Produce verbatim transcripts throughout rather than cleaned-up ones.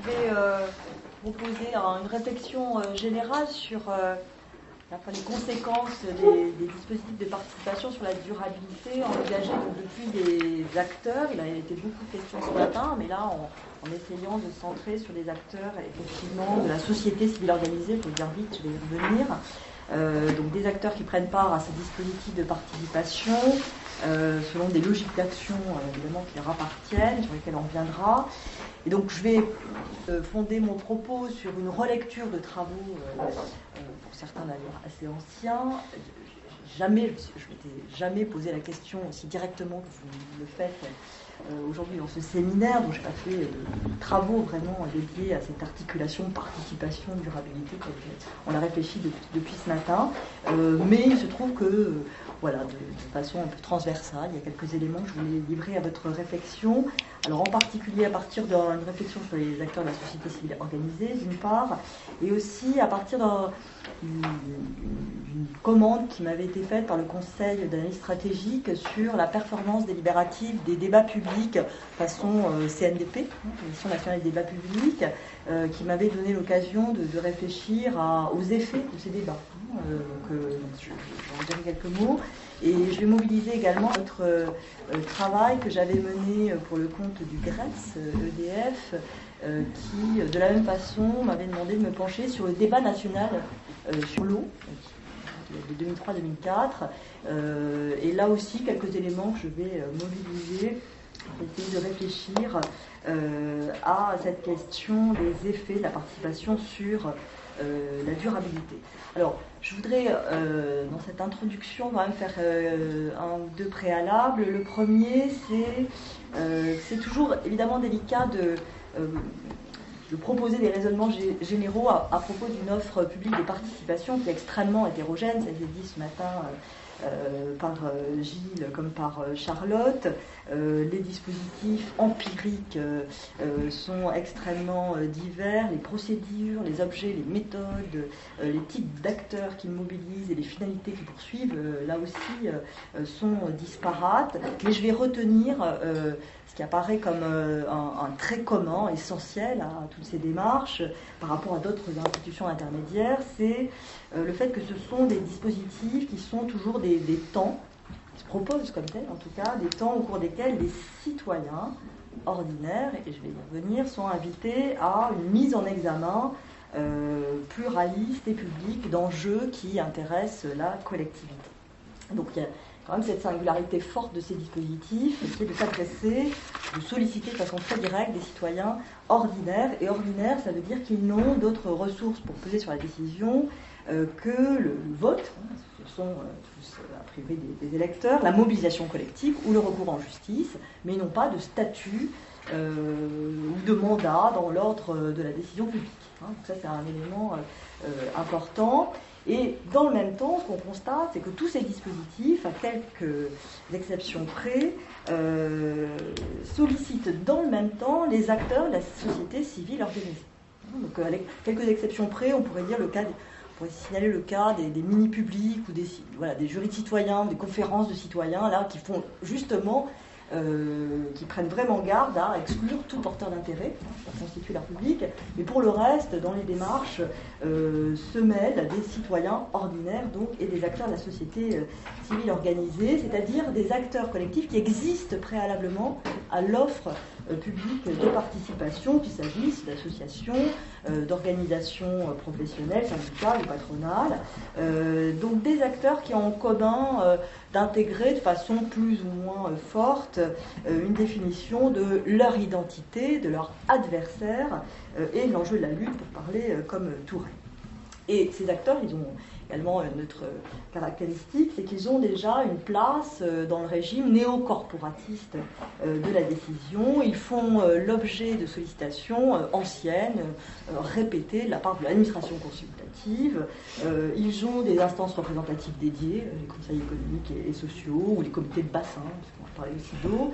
vais euh, proposer une réflexion euh, générale sur euh, enfin, les conséquences des, des dispositifs de participation sur la durabilité engagés donc, depuis des acteurs. Il a été beaucoup de questions ce matin, mais là, en, en essayant de se centrer sur les acteurs effectivement de la société civile organisée, il faut le dire vite, je vais y revenir. Euh, donc des acteurs qui prennent part à ces dispositifs de participation euh, selon des logiques d'action euh, évidemment qui leur appartiennent, sur lesquelles on reviendra. Et donc je vais euh, fonder mon propos sur une relecture de travaux, euh, euh, pour certains d'ailleurs assez anciens. Jamais, je ne m'étais jamais posé la question aussi directement que vous le faites euh, aujourd'hui dans ce séminaire, dont je n'ai pas fait de travaux vraiment dédiés à cette articulation participation, durabilité, comme on a réfléchi depuis, depuis ce matin. Euh, mais il se trouve que, euh, voilà, de, de façon un peu transversale, il y a quelques éléments que je voulais livrer à votre réflexion. Alors en particulier à partir d'une réflexion sur les acteurs de la société civile organisée, d'une part, et aussi à partir d'une commande qui m'avait été faite par le Conseil d'analyse stratégique sur la performance délibérative des débats publics façon euh, C N D P, hein, Commission nationale des débats publics, euh, qui m'avait donné l'occasion de, de réfléchir à, aux effets de ces débats. Hein, euh, que, je, je vais en dire quelques mots. Et je vais mobiliser également notre euh, travail que j'avais mené pour le compte du GRES, E D F, euh, qui, de la même façon, m'avait demandé de me pencher sur le débat national euh, sur l'eau, de deux mille trois deux mille quatre. Euh, et là aussi, quelques éléments que je vais mobiliser pour essayer de réfléchir euh, à cette question des effets de la participation sur euh, la durabilité. Alors, je voudrais, euh, dans cette introduction, quand même faire euh, un ou deux préalables. Le premier, c'est euh, c'est toujours évidemment délicat de, euh, de proposer des raisonnements gé généraux à, à propos d'une offre publique de participation qui est extrêmement hétérogène, ça a été dit ce matin euh, euh, par euh, Gilles comme par euh, Charlotte. Euh, les dispositifs empiriques euh, euh, sont extrêmement euh, divers, les procédures, les objets, les méthodes, euh, les types d'acteurs qu'ils mobilisent et les finalités qu'ils poursuivent, euh, là aussi, euh, sont disparates. Mais je vais retenir euh, ce qui apparaît comme euh, un, un trait commun, essentiel à toutes ces démarches par rapport à d'autres institutions intermédiaires, c'est euh, le fait que ce sont des dispositifs qui sont toujours des, des temps, qui se proposent comme tels en tout cas, des temps au cours desquels les citoyens ordinaires, et je vais y revenir, sont invités à une mise en examen euh, pluraliste et publique d'enjeux qui intéressent la collectivité. Donc il y a quand même cette singularité forte de ces dispositifs qui est de s'adresser, de solliciter de façon très directe des citoyens ordinaires. Et ordinaires, ça veut dire qu'ils n'ont d'autres ressources pour peser sur la décision euh, que le, le vote, hein, ce sont euh, tous a priori des, des électeurs, la mobilisation collective ou le recours en justice, mais ils n'ont pas de statut euh, ou de mandat dans l'ordre de la décision publique. Hein. Donc ça, c'est un élément euh, euh, important. Et dans le même temps, ce qu'on constate, c'est que tous ces dispositifs, à quelques exceptions près, euh, sollicitent dans le même temps les acteurs de la société civile organisée. Donc, avec quelques exceptions près, on pourrait dire le cas, des, on pourrait signaler le cas des, des mini-publics ou des, voilà, des jurys de citoyens, des conférences de citoyens, là, qui font justement, euh, qui prennent vraiment garde à exclure tout porteur d'intérêt pour constituer leur public. Mais pour le reste, dans les démarches, euh, se mêlent des citoyens ordinaires donc, et des acteurs de la société euh, civile organisée, c'est-à-dire des acteurs collectifs qui existent préalablement à l'offre euh, publique de participation, qu'il s'agisse d'associations, euh, d'organisations euh, professionnelles, syndicales ou patronales, euh, donc des acteurs qui ont en commun euh, d'intégrer de façon plus ou moins euh, forte euh, une définition de leur identité, de leur adversaire euh, et l'enjeu de la lutte, pour parler euh, comme Tourret. Et ces acteurs, ils ont également une autre caractéristique, c'est qu'ils ont déjà une place dans le régime néocorporatiste de la décision. Ils font l'objet de sollicitations anciennes, répétées de la part de l'administration consultative. Ils ont des instances représentatives dédiées, les conseils économiques et sociaux, ou les comités de bassin, parce qu'on va parler aussi d'eau.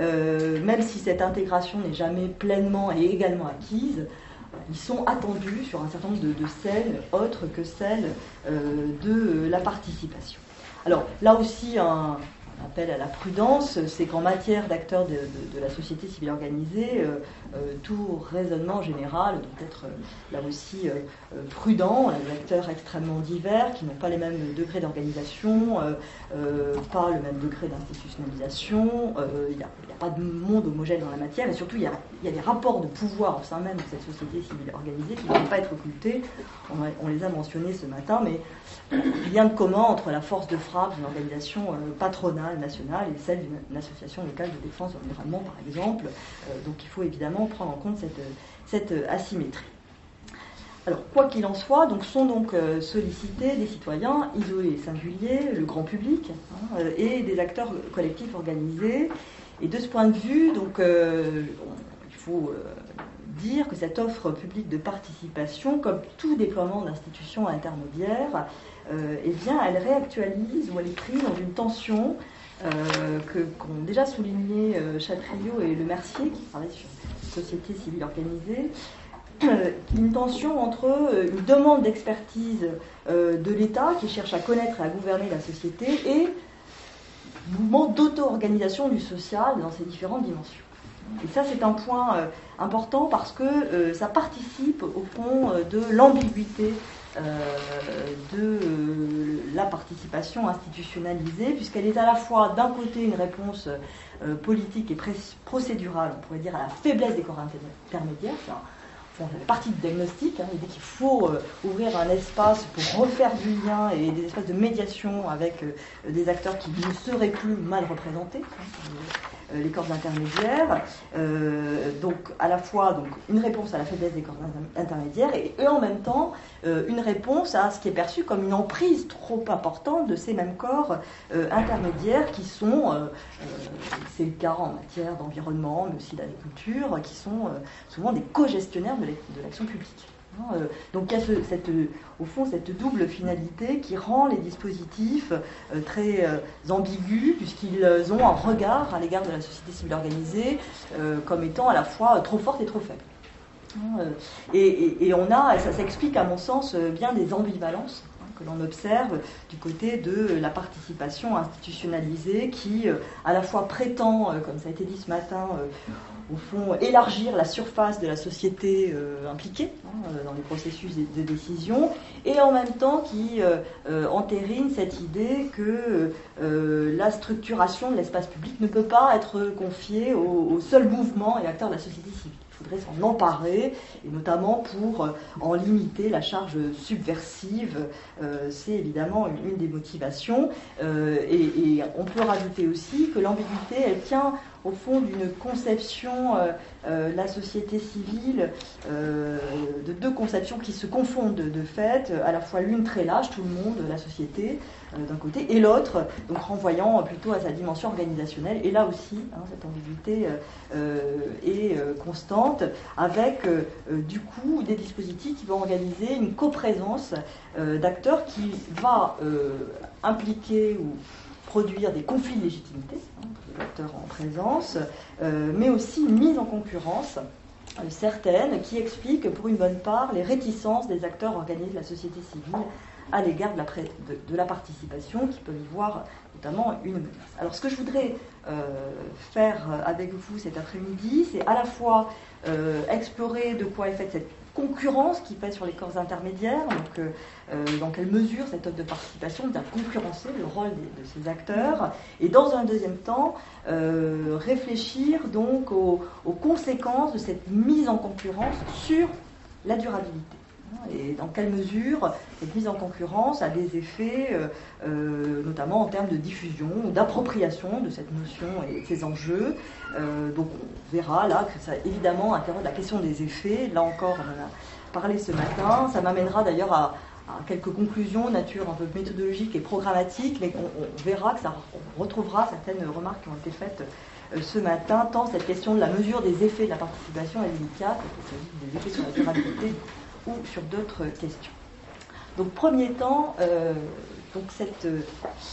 Même si cette intégration n'est jamais pleinement et également acquise, ils sont attendus sur un certain nombre de, de scènes autres que celles euh, de la participation. Alors là aussi, un, appel à la prudence, c'est qu'en matière d'acteurs de, de, de la société civile organisée, euh, euh, tout raisonnement général doit être euh, là aussi euh, euh, prudent. Les acteurs extrêmement divers qui n'ont pas les mêmes degrés d'organisation, euh, euh, pas le même degré d'institutionnalisation, euh, il n'y a, a pas de monde homogène dans la matière, et surtout il y a, il y a des rapports de pouvoir au sein même de cette société civile organisée qui ne doivent pas être occultés. On, on les a mentionnés ce matin, mais rien de commun entre la force de frappe d'une organisation euh, patronale nationale et celle d'une association locale de défense de l'environnement, par exemple. Euh, donc il faut évidemment prendre en compte cette, cette asymétrie. Alors, quoi qu'il en soit, donc, sont donc euh, sollicités des citoyens isolés et singuliers, le grand public, hein, euh, et des acteurs collectifs organisés. Et de ce point de vue, donc, euh, bon, il faut euh, dire que cette offre publique de participation, comme tout déploiement d'institutions intermédiaires, euh, eh bien, elle réactualise ou elle est prise dans une tension euh, que, qu'ont déjà souligné euh, Chatriot et Le Mercier, qui travaillent sur la société civile organisée, une tension entre une demande d'expertise euh, de l'État qui cherche à connaître et à gouverner la société et le mouvement d'auto-organisation du social dans ses différentes dimensions. Et ça, c'est un point euh, important parce que euh, ça participe au fond euh, de l'ambiguïté euh, de euh, la participation institutionnalisée, puisqu'elle est à la fois d'un côté une réponse euh, politique et pré- procédurale, on pourrait dire, à la faiblesse des corps intermédiaires. Ça, Bon, ça fait partie du diagnostic, hein, l'idée qu'il faut euh, ouvrir un espace pour refaire du lien et des espaces de médiation avec euh, des acteurs qui ne seraient plus mal représentés, hein, euh, les corps intermédiaires. Euh, donc à la fois donc, une réponse à la faiblesse des corps intermédiaires et, et en même temps euh, une réponse à ce qui est perçu comme une emprise trop importante de ces mêmes corps euh, intermédiaires qui sont, euh, euh, c'est le cas en matière d'environnement, mais aussi d'agriculture, qui sont euh, souvent des co-gestionnaires de l'action publique. Donc il y a ce, cette, au fond cette double finalité qui rend les dispositifs euh, très euh, ambigus, puisqu'ils ont un regard à l'égard de la société civile organisée euh, comme étant à la fois trop forte et trop faible. Et, et, et on a, ça s'explique à mon sens, bien des ambivalences que l'on observe du côté de la participation institutionnalisée qui, à la fois prétend, comme ça a été dit ce matin, au fond, élargir la surface de la société euh, impliquée hein, dans les processus de, de décision, et en même temps qui euh, euh, entérine cette idée que euh, la structuration de l'espace public ne peut pas être confiée aux, aux seuls mouvements et acteurs de la société civile. Il faudrait s'en emparer, et notamment pour euh, en limiter la charge subversive. Euh, c'est évidemment une, une des motivations. Euh, et, et on peut rajouter aussi que l'ambiguïté, elle tient au fond d'une conception euh, euh, la société civile, euh, de deux conceptions qui se confondent de, de fait, à la fois l'une très large, tout le monde, la société, euh, d'un côté, et l'autre, donc renvoyant plutôt à sa dimension organisationnelle. Et là aussi, hein, cette ambiguïté euh, est euh, constante, avec euh, du coup des dispositifs qui vont organiser une coprésence euh, d'acteurs qui va euh, impliquer ou produire des conflits de légitimité, hein, des acteurs en présence, euh, mais aussi une mise en concurrence euh, certaine qui explique pour une bonne part les réticences des acteurs organisés de la société civile à l'égard de la, pré- de, de la participation, qui peuvent y voir notamment une menace. Alors ce que je voudrais euh, faire avec vous cet après-midi, c'est à la fois euh, explorer de quoi est faite cette concurrence qui pèse sur les corps intermédiaires, donc euh, euh, dans quelle mesure cette offre de participation vient concurrencer le rôle des, de ces acteurs, et dans un deuxième temps, euh, réfléchir donc aux, aux conséquences de cette mise en concurrence sur la durabilité. Et dans quelle mesure cette mise en concurrence a des effets, euh, euh, notamment en termes de diffusion ou d'appropriation de cette notion et de ces enjeux. Euh, donc on verra là que ça évidemment interroge la question des effets. Là encore, on en a parlé ce matin. Ça m'amènera d'ailleurs à, à quelques conclusions, nature un peu méthodologique et programmatique, mais on, on verra que ça on retrouvera certaines remarques qui ont été faites euh, ce matin, tant cette question de la mesure des effets de la participation est délicate, qu'il s'agit des effets sur la durabilité ou sur d'autres questions. Donc, premier temps, euh, donc cette euh,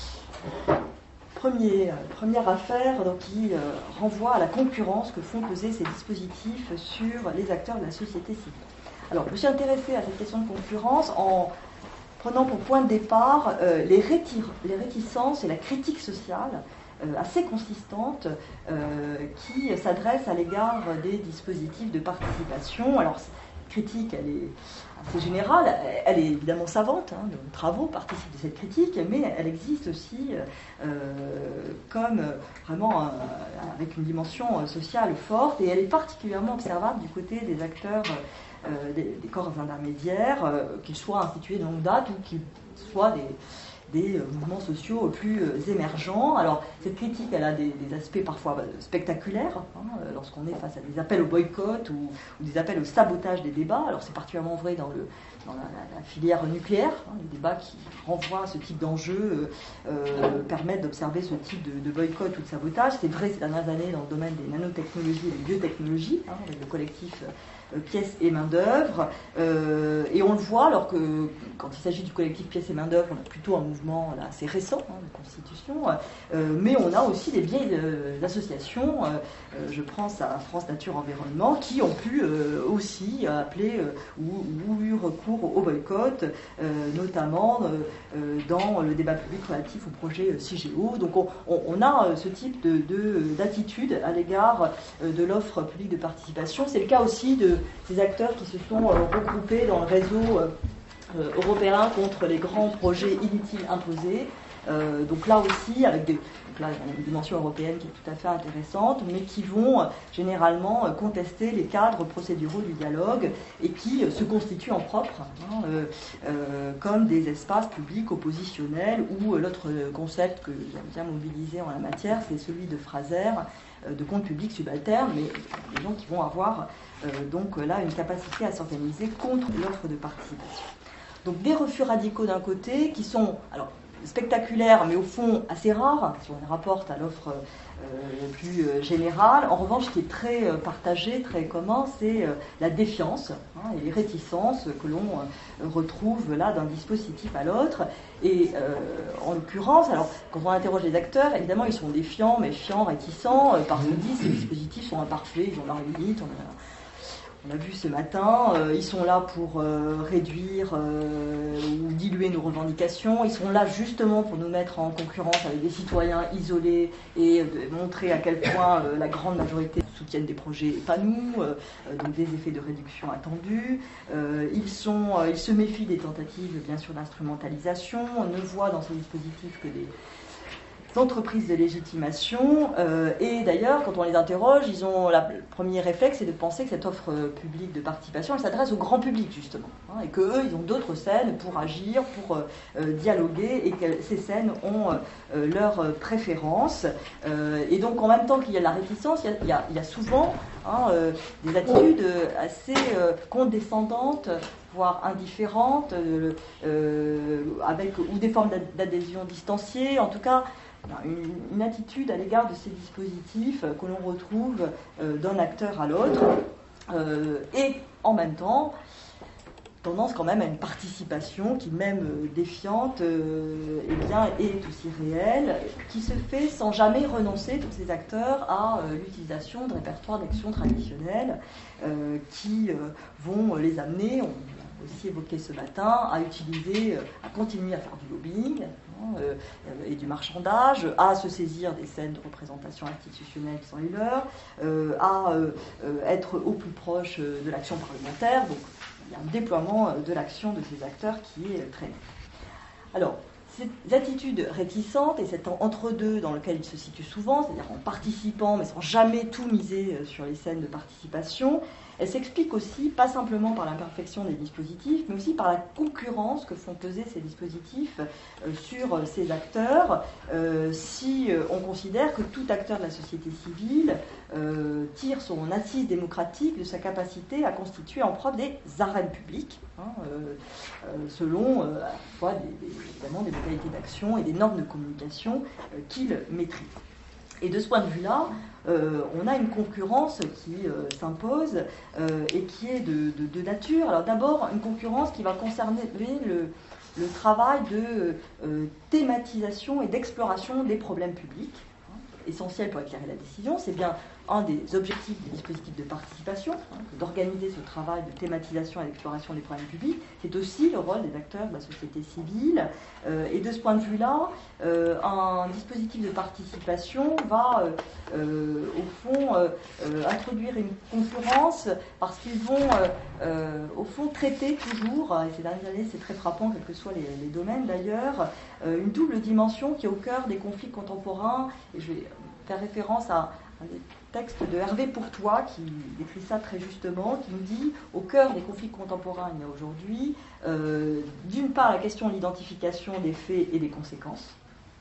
premier, euh, première affaire donc, qui euh, renvoie à la concurrence que font peser ces dispositifs sur les acteurs de la société civile. Alors, je me suis intéressée à cette question de concurrence en prenant pour point de départ euh, les, rétir- les réticences et la critique sociale assez consistante euh, qui s'adresse à l'égard des dispositifs de participation. Alors, critique, elle est assez générale, elle est évidemment savante, hein, nos travaux participent de cette critique, mais elle existe aussi euh, comme vraiment euh, avec une dimension sociale forte, et elle est particulièrement observable du côté des acteurs euh, des, des corps intermédiaires, euh, qu'ils soient institués de longue date ou qu'ils soient des des mouvements sociaux plus émergents. Alors, cette critique, elle a des, des aspects parfois spectaculaires, hein, lorsqu'on est face à des appels au boycott ou, ou des appels au sabotage des débats. Alors, c'est particulièrement vrai dans, le, dans la, la, la filière nucléaire. Hein, les débats qui renvoient à ce type d'enjeux euh, euh, permettent d'observer ce type de, de boycott ou de sabotage. C'est vrai ces dernières années dans le domaine des nanotechnologies et des biotechnologies, hein, avec le collectif euh, Pièces et Main-d'œuvre. Euh, et on le voit, alors que quand il s'agit du collectif Pièces et Main-d'œuvre, on a plutôt un mouvement là, assez récent hein, de constitution, euh, mais on a aussi des vieilles euh, associations, euh, je pense à France Nature Environnement, qui ont pu euh, aussi appeler euh, ou, ou eu recours au boycott, euh, notamment euh, dans le débat public relatif au projet CIGEO. Donc on, on, on a ce type de, de, d'attitude à l'égard de l'offre publique de participation. C'est le cas aussi de ces acteurs qui se sont euh, regroupés dans le réseau euh, européen contre les grands projets inutiles imposés. Euh, donc là aussi, avec des, donc là, une dimension européenne qui est tout à fait intéressante, mais qui vont euh, généralement euh, contester les cadres procéduraux du dialogue et qui euh, se constituent en propre, hein, euh, euh, comme des espaces publics oppositionnels, ou euh, l'autre concept que j'aime bien mobiliser en la matière, c'est celui de Fraser, euh, de compte public subalterne, mais des gens qui vont avoir euh, donc là une capacité à s'organiser contre l'offre de participation. Donc des refus radicaux d'un côté, qui sont alors spectaculaires, mais au fond assez rares, si on les rapporte à l'offre euh, plus euh, générale. En revanche, ce qui est très euh, partagé, très commun, c'est euh, la défiance hein, et les réticences que l'on euh, retrouve là d'un dispositif à l'autre. Et euh, en l'occurrence, alors quand on interroge les acteurs, évidemment, ils sont défiants, méfiants, réticents, euh, parce qu'ils disent que ces dispositifs sont imparfaits, ils ont leurs limites. On a, On l'a vu ce matin, euh, ils sont là pour euh, réduire euh, ou diluer nos revendications, ils sont là justement pour nous mettre en concurrence avec des citoyens isolés et de montrer à quel point euh, la grande majorité soutiennent des projets pas nous, euh, donc des effets de réduction attendus. Euh, ils, sont, euh, ils se méfient des tentatives bien sûr d'instrumentalisation, on ne voit dans ces dispositifs que des entreprises de légitimation, euh, et d'ailleurs, quand on les interroge, ils ont la, le premier réflexe, c'est de penser que cette offre publique de participation, elle s'adresse au grand public, justement, hein, et qu'eux, ils ont d'autres scènes pour agir, pour euh, dialoguer, et que ces scènes ont euh, leurs préférences. Euh, et donc, en même temps qu'il y a la réticence, il y a, il y a, il y a souvent hein, euh, des attitudes assez euh, condescendantes, voire indifférentes, euh, euh, avec, ou des formes d'adhésion distanciée, en tout cas, Une, une attitude à l'égard de ces dispositifs que l'on retrouve euh, d'un acteur à l'autre, euh, et en même temps, tendance quand même à une participation qui, même euh, défiante, euh, eh bien, est aussi réelle, qui se fait sans jamais renoncer, tous ces acteurs, à euh, l'utilisation de répertoires d'actions traditionnelles euh, qui euh, vont les amener, on l'a aussi évoqué ce matin, à utiliser, à continuer à faire du lobbying, Euh, et du marchandage, à se saisir des scènes de représentation institutionnelle qui sont les leurs, euh, à euh, être au plus proche de l'action parlementaire. Donc il y a un déploiement de l'action de ces acteurs qui est très net. Alors, ces attitudes réticentes et cet entre-deux dans lequel ils se situent souvent, c'est-à-dire en participant mais sans jamais tout miser sur les scènes de participation, elle s'explique aussi, pas simplement par l'imperfection des dispositifs, mais aussi par la concurrence que font peser ces dispositifs euh, sur ces acteurs, euh, si euh, on considère que tout acteur de la société civile euh, tire son assise démocratique de sa capacité à constituer en propre des arènes publiques, hein, euh, euh, selon euh, à la fois des, des, évidemment des modalités d'action et des normes de communication euh, qu'il maîtrise. Et de ce point de vue-là, euh, on a une concurrence qui euh, s'impose euh, et qui est de, de, de nature. Alors d'abord, une concurrence qui va concerner le, le travail de euh, thématisation et d'exploration des problèmes publics, hein, essentiel pour éclairer la décision. C'est bien un des objectifs des dispositifs de participation, hein, d'organiser ce travail de thématisation et d'exploration des problèmes publics. C'est aussi le rôle des acteurs de la société civile. Euh, et de ce point de vue-là, euh, un dispositif de participation va, euh, euh, au fond, euh, euh, introduire une concurrence parce qu'ils vont, euh, euh, au fond, traiter toujours, et ces dernières années c'est très frappant, quels que soient les, les domaines d'ailleurs, euh, une double dimension qui est au cœur des conflits contemporains. Et je vais faire référence à un des textes de Hervé Pourtois qui décrit ça très justement, qui nous dit au cœur des conflits contemporains il y a aujourd'hui, euh, d'une part la question de l'identification des faits et des conséquences,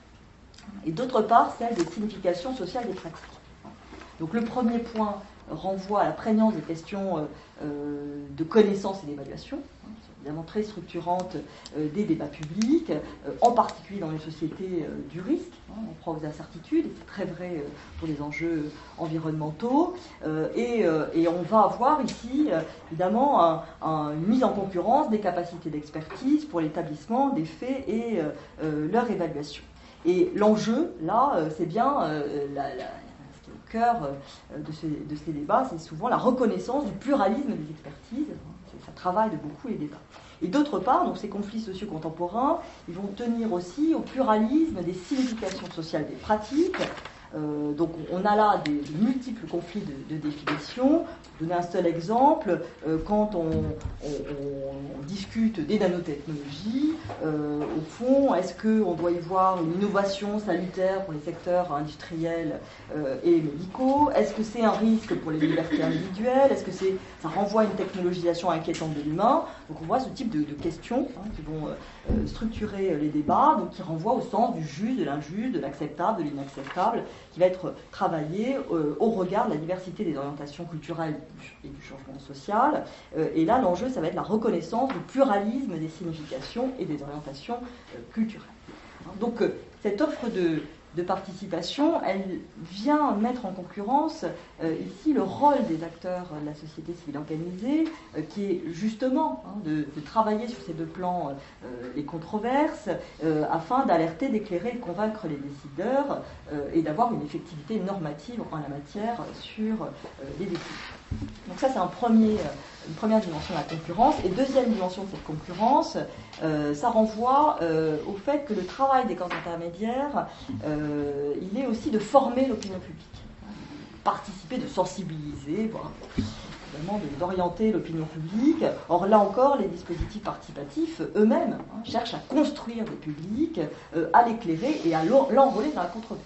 et d'autre part celle des significations sociales des pratiques. Donc le premier point renvoie à la prégnance des questions euh, de connaissance et d'évaluation, hein, qui sont évidemment très structurantes euh, des débats publics, euh, en particulier dans une société euh, du risque, hein, on croit aux incertitudes, et c'est très vrai euh, pour les enjeux environnementaux, euh, et, euh, et on va avoir ici euh, évidemment un, un, une mise en concurrence des capacités d'expertise pour l'établissement des faits et euh, euh, leur évaluation. Et l'enjeu, là, euh, c'est bien euh, la, la au cœur de ces, de ces débats, c'est souvent la reconnaissance du pluralisme des expertises. Ça travaille de beaucoup les débats. Et d'autre part, donc ces conflits sociaux contemporains, ils vont tenir aussi au pluralisme des significations sociales des pratiques. Euh, donc on a là des, de multiples conflits de, de définition. Pour donner un seul exemple, euh, quand on, on, on, on discute des nanotechnologies, euh, au fond, est-ce qu'on doit y voir une innovation salutaire pour les secteurs industriels euh, et médicaux? Est-ce que c'est un risque pour les libertés individuelles? Est-ce que c'est, ça renvoie à une technologisation inquiétante de l'humain? Donc on voit ce type de, de questions hein, qui vont euh, structurer les débats, donc qui renvoient au sens du juste, de l'injuste, de l'acceptable, de l'inacceptable, qui va être travaillé euh, au regard de la diversité des orientations culturelles et du changement social. Euh, et là, l'enjeu, ça va être la reconnaissance du pluralisme des significations et des orientations euh, culturelles. Donc, euh, cette offre de, de participation, elle vient mettre en concurrence euh, ici le rôle des acteurs de la société civile organisée, euh, qui est justement hein, de, de travailler sur ces deux plans euh, les controverses, euh, afin d'alerter, d'éclairer, de convaincre les décideurs euh, et d'avoir une effectivité normative en la matière sur euh, les décisions. Donc ça, c'est un premier, une première dimension de la concurrence. Et deuxième dimension de cette concurrence, euh, ça renvoie euh, au fait que le travail des corps intermédiaires, euh, il est aussi de former l'opinion publique, participer, de sensibiliser, voire évidemment d'orienter l'opinion publique. Or là encore, les dispositifs participatifs eux-mêmes hein, cherchent à construire des publics, euh, à l'éclairer et à l'enrôler dans la controverse.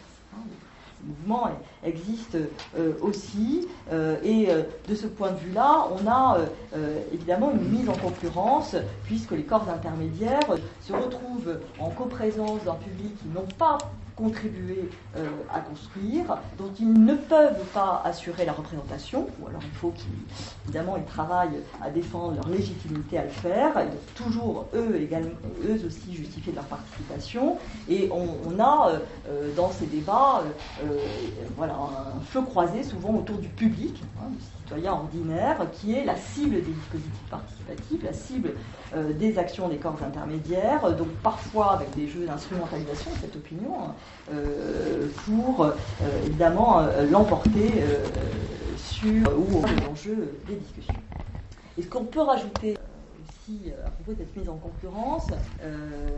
Le mouvement existe euh, aussi, euh, et euh, de ce point de vue-là, on a euh, euh, évidemment une mise en concurrence, puisque les corps intermédiaires se retrouvent en coprésence d'un public qui n'ont pas contribué euh, à construire, dont ils ne peuvent pas assurer la représentation, ou alors il faut qu'ils, évidemment, ils travaillent à défendre leur légitimité à le faire, ils doivent toujours, eux, également, eux aussi, justifier de leur participation, et on, on a, euh, dans ces débats, euh, voilà, un feu croisé, souvent autour du public, hein, du citoyen ordinaire, qui est la cible des dispositifs participatifs, la cible euh, des actions des corps intermédiaires, donc parfois avec des jeux d'instrumentalisation de cette opinion, hein, euh, pour, euh, évidemment, euh, l'emporter euh, sur ou les enjeux des discussions. Et ce qu'on peut rajouter euh, aussi à propos de cette mise en concurrence, euh,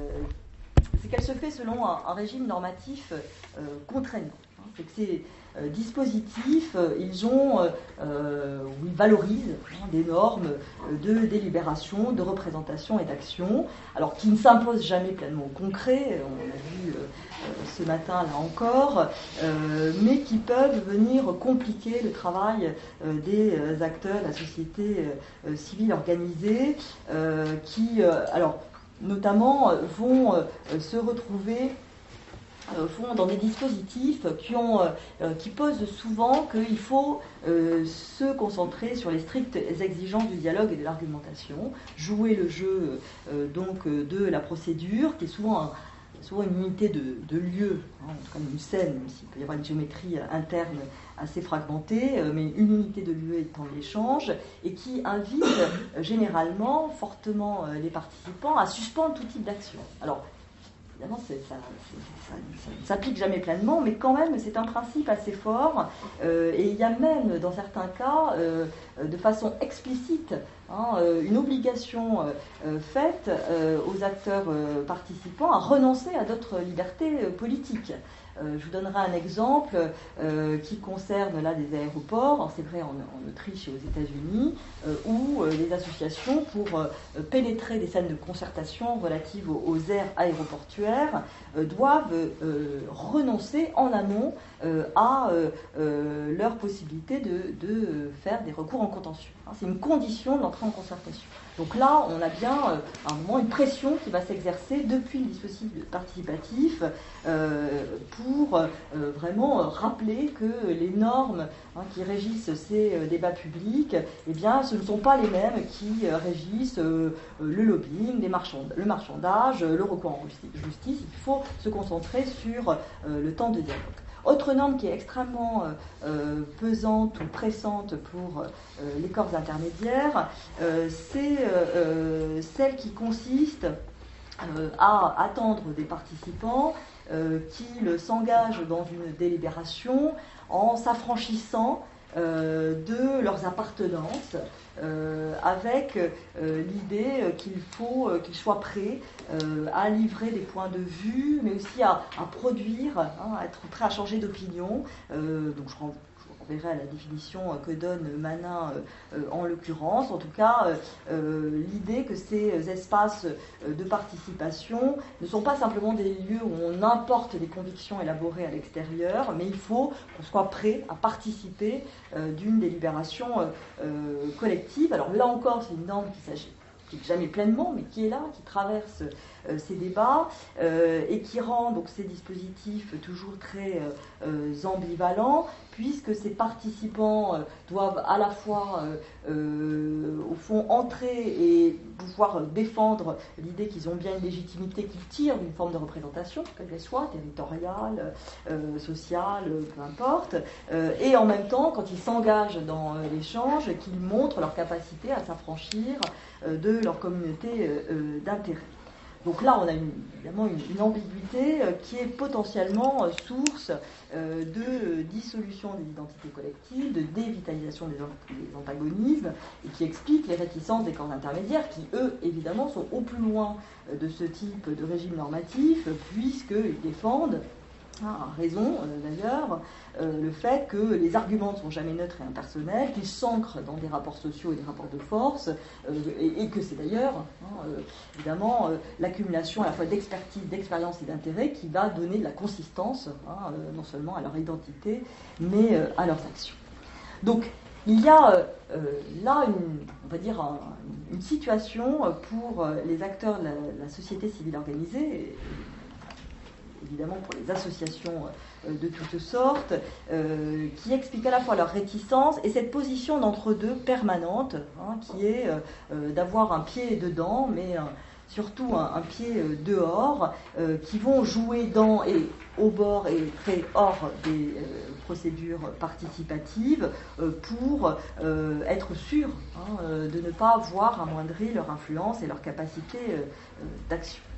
c'est qu'elle se fait selon un, un régime normatif euh, contraignant. Hein. C'est que ces euh, dispositifs, euh, ils ont, euh, ou ils valorisent hein, des normes de délibération, de représentation et d'action, alors qui ne s'imposent jamais pleinement au concret, on l'a vu euh, ce matin là encore, euh, mais qui peuvent venir compliquer le travail euh, des acteurs de la société euh, civile organisée, euh, qui, euh, alors, notamment, euh, vont euh, se retrouver euh, font dans des dispositifs qui, ont, euh, qui posent souvent qu'il faut euh, se concentrer sur les strictes exigences du dialogue et de l'argumentation, jouer le jeu euh, donc de la procédure, qui est souvent un, souvent une unité de, de lieu, hein, en tout cas une scène, même s'il peut y avoir une géométrie interne assez fragmentée, euh, mais une unité de lieu étant l'échange, et qui invite euh, généralement fortement euh, les participants à suspendre tout type d'action. Alors, évidemment, c'est, ça, c'est, ça, ça ne s'applique jamais pleinement, mais quand même, c'est un principe assez fort. Euh, et il y a même, dans certains cas, euh, de façon explicite, hein, une obligation euh, faite euh, aux acteurs euh, participants à renoncer à d'autres libertés euh, politiques. Euh, je vous donnerai un exemple euh, qui concerne là des aéroports, alors, c'est vrai en, en Autriche et aux États-Unis, euh, où euh, les associations, pour euh, pénétrer des scènes de concertation relatives aux, aux aires aéroportuaires, euh, doivent euh, renoncer en amont euh, à euh, euh, leur possibilité de, de faire des recours en contentieux. Hein, c'est une condition de l'entrée en concertation. Donc là, on a bien euh, à un moment une pression qui va s'exercer depuis le dispositif participatif euh, pour euh, vraiment rappeler que les normes hein, qui régissent ces euh, débats publics, eh bien, ce ne sont pas les mêmes qui euh, régissent euh, le lobbying, les marchand- le marchandage, le recours en justice. Il faut se concentrer sur euh, le temps de dialogue. Autre norme qui est extrêmement euh, pesante ou pressante pour euh, les corps intermédiaires, euh, c'est euh, celle qui consiste euh, à attendre des participants euh, qu'ils s'engagent dans une délibération en s'affranchissant euh, de leurs appartenances, euh, avec euh, l'idée qu'il faut euh, qu'ils soient prêts euh, à livrer des points de vue, mais aussi à, à produire, hein, à être prêts à changer d'opinion. Euh, donc je rends On verra à la définition que donne Manin euh, en l'occurrence. En tout cas, euh, l'idée que ces espaces de participation ne sont pas simplement des lieux où on importe des convictions élaborées à l'extérieur, mais il faut qu'on soit prêt à participer euh, d'une délibération euh, collective. Alors là encore, c'est une norme qui s'agit jamais pleinement, mais qui est là, qui traverse euh, ces débats euh, et qui rend donc ces dispositifs toujours très euh, ambivalents, puisque ces participants euh, doivent à la fois euh, euh, au fond entrer et pouvoir défendre l'idée qu'ils ont bien une légitimité qu'ils tirent d'une forme de représentation, quelle qu'elle soit, territoriale, euh, sociale, peu importe, euh, et en même temps, quand ils s'engagent dans euh, l'échange, qu'ils montrent leur capacité à s'affranchir euh, de leur communauté euh, d'intérêt. Donc là, on a une, évidemment une, une ambiguïté euh, qui est potentiellement euh, source euh, de dissolution des identités collectives, de dévitalisation des, des antagonismes, et qui explique les réticences des corps intermédiaires, qui, eux, évidemment, sont au plus loin euh, de ce type de régime normatif, puisqu'ils défendent, à raison euh, d'ailleurs, euh, le fait que les arguments ne sont jamais neutres et impersonnels, qu'ils s'ancrent dans des rapports sociaux et des rapports de force, euh, et, et que c'est d'ailleurs, hein, euh, évidemment, euh, l'accumulation à la fois d'expertise, d'expérience et d'intérêt qui va donner de la consistance, hein, euh, non seulement à leur identité, mais euh, à leurs actions. Donc, il y a euh, là, une, on va dire, un, une situation pour les acteurs de la, la société civile organisée, et, évidemment pour les associations de toutes sortes, euh, qui expliquent à la fois leur réticence et cette position d'entre-deux permanente, hein, qui est euh, d'avoir un pied dedans, mais euh, surtout un, un pied euh, dehors, euh, qui vont jouer dans et au bord et très hors des euh, procédures participatives euh, pour euh, être sûrs hein, de ne pas voir amoindrir leur influence et leur capacité euh, d'action.